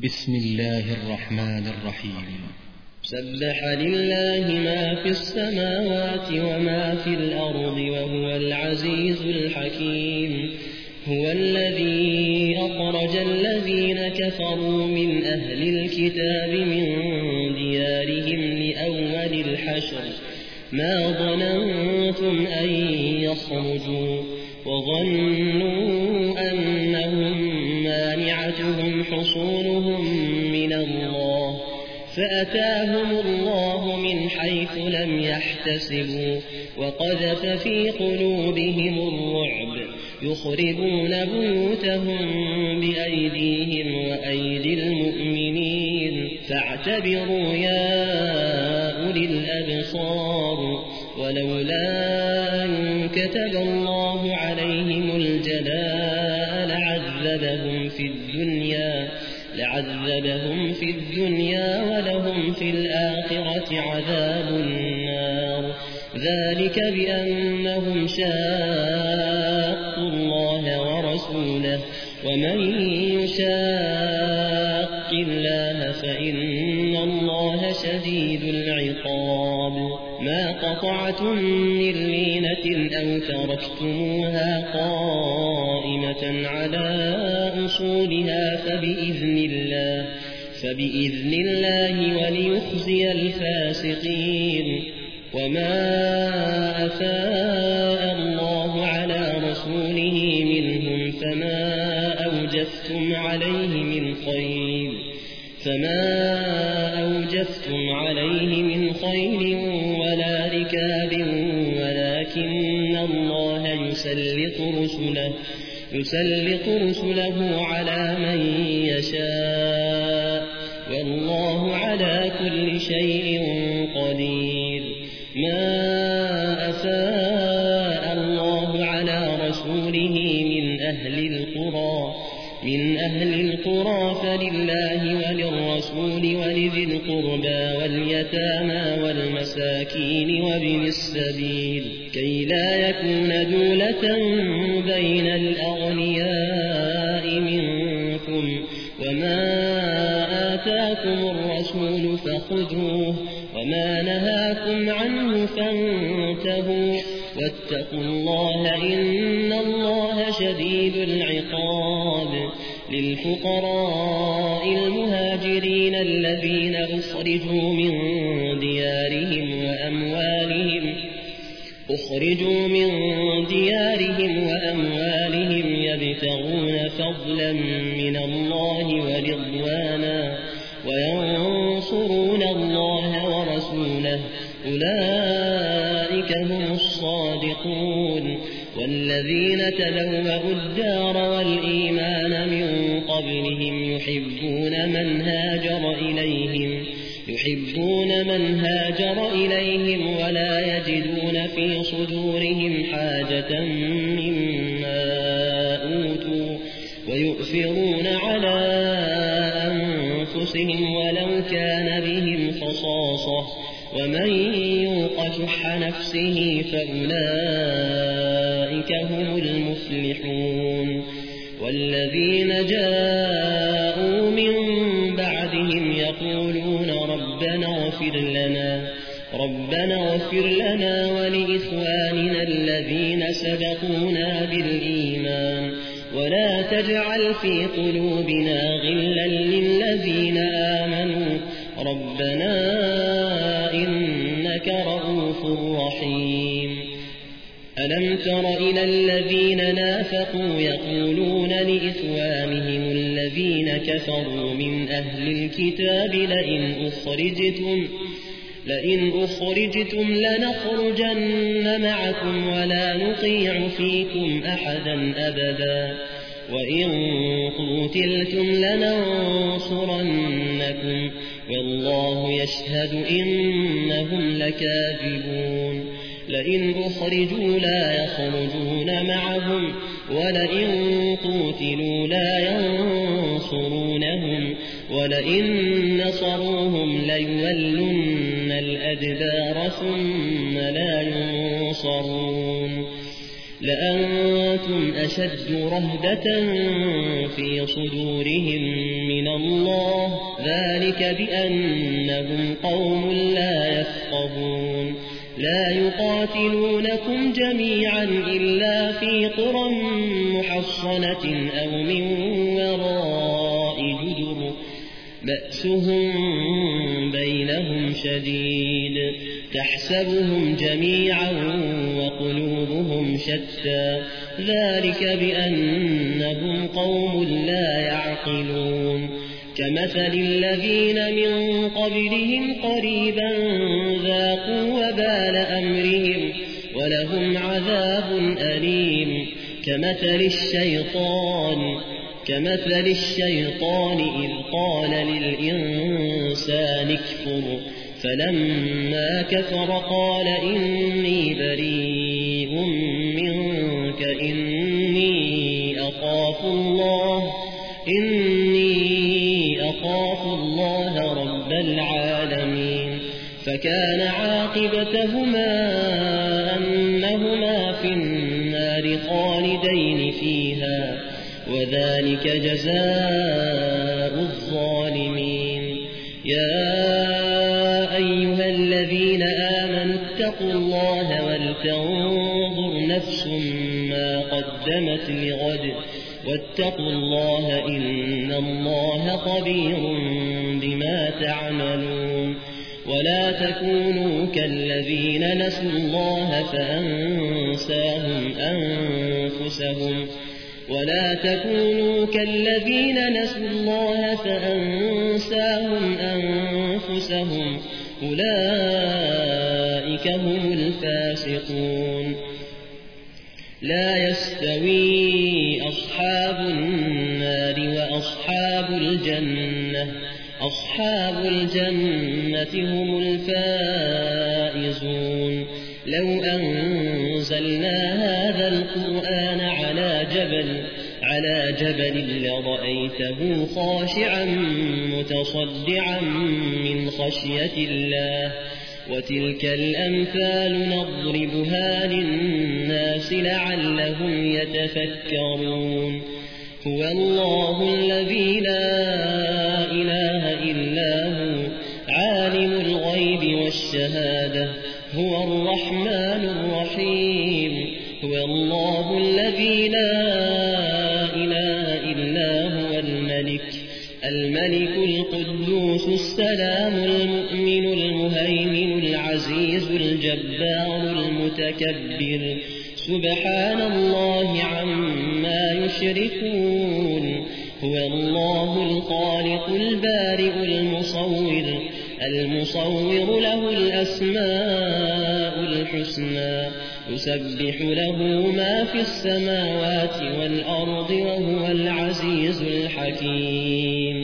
بسم الله الرحمن الرحيم. سبح لله ما في السماوات وما في الأرض وهو العزيز الحكيم. هو الذي أخرج الذين كفروا من أهل الكتاب من ديارهم لأول الحشر ما ظننتم أن يخرجوا وظنوا أنهم مانعتهم حصونهم من الله فأتاهم الله من حيث لم يحتسبوا وقذف في قلوبهم الرعب يخربون بيوتهم بأيديهم وأيدي المؤمنين فاعتبروا يا أولي الأبصار. ولولا أن كتب الله عليهم الجلاء لعذبهم في الدنيا ولهم في الآخرة عذاب النار. ذلك بأنهم شاقوا الله ورسوله ومن يشاق الله فإن الله شديد العقاب. ما قطعتم من لينة أو تركتموها قائمة على أصولها فبإذن الله وليخزي الفاسقين. وما أفاء الله على رسوله منهم فما أوجفتم عليه من خيل ولا ركاب ولكن الله يسلط رسله على من يشاء والله على كل شيء قدير. ما أفاء الله على رسوله من أهل القرى فلله وللرسول ولذي القربى واليتامى والمساكين وابن السبيل كي لا يكون دولة بين الأغنياء منكم. وما آتاكم الرسول فخذوه وما نهاكم عنه فانتهوا واتقوا الله إن الله شديد العقاب. للفقراء المهاجرين الذين أخرجوا من ديارهم وأموالهم يبتغون فضلا من الله ورضوانا وينصرون الله ورسوله أولئك هم الصادقون. والذين تبوأوا الدار والإيمان من قبلهم يحبون من هاجر إليهم ولا يجدون في صدورهم حاجة مما أوتوا ويؤثرون على أنفسهم ولو كان بهم خصاصة ومن يوق شح نفسه فأولئك هم المفلحون. والذين جاءوا من بعدهم يقولون ربنا اغفر لنا ولإخواننا الذين سبقونا بالإيمان ولا تجعل في قلوبنا غلا للذين آمنوا ربنا إنك رؤوف رحيم. ألم تر إلى الذين نافقوا يقولون لإخوانهم الذين كفروا من أهل الكتاب لئن أخرجتم لنخرجن معكم ولا نطيع فيكم أحدا أبدا وإن قتلتم لننصرنكم والله يشهد إنهم لكاذبون. لئن أخرجوا لا يخرجون معهم ولئن قتلوا لا ينصرونهم ولئن نصروهم ليولن الأدبار ثم لا ينصرون. لأنتم أشد رهبة في صدورهم من الله ذلك بأنهم قوم لا يفقهون لا يقاتلونكم جميعا إلا في قرى محصنة أو من وراء جدر بأسهم بينهم شديد تحسبهم جميعا وقلوبهم شتى ذلك بأنهم قوم لا يعقلون كمثل الذين من قبلهم قريبا ذاقوا وبال أمرهم ولهم عذاب أليم كمثل الشيطان إذ قال للإنسان اكفر فلما كفر قال إني بريء منك إني أخاف الله رب العالمين فكان عاقبتهما أنهما في النار خالدين فيها وذلك جزاء الظالمين يا أيها الذين آمنوا اتقوا الله ولتنظر نفس ما قدمت لغد واتقوا الله إن الله خبير بما تعملون ولا تكونوا كالذين نسوا الله فأنساهم أنفسهم أولئك هم الفاسقون لا يستوي أصحاب النار وأصحاب الجنة هم الفائزون لو أنزلنا هذا القرآن على جبل لرأيته خاشعا متصدعا من خشية الله وتلك الأمثال نضربها للناس لعلهم يتفكرون هو الله الذي لا إله إلا هو عالم الغيب والشهادة هو الرحمن الرحيم هو الله الذي لا إله إلا هو الملك القدوس السلام المؤمن المهيمن العزيز الجبار المتكبر سبحان الله عما يشركون هو الله الخالق البارئ المصور له الأسماء الحسنى يسبح له ما في السماوات والأرض وهو العزيز الحكيم